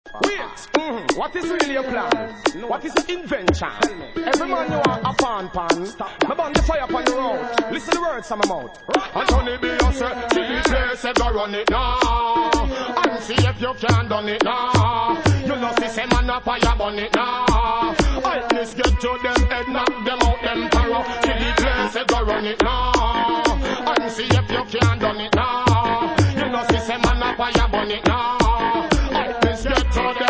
Wait, what is really your plan? What is your invention? Every man you are a pan. Me burn the fire upon the road. Listen the words from my mouth. Anthony B, you say, see the place, say go run it now. And see if you can done it now. You know see say man a fire burn it now. Lightness get to them head, knock them out them power. See the place, say go run it now. And see if you can done it now. You know see say man a fire burn it now. Lightness get to them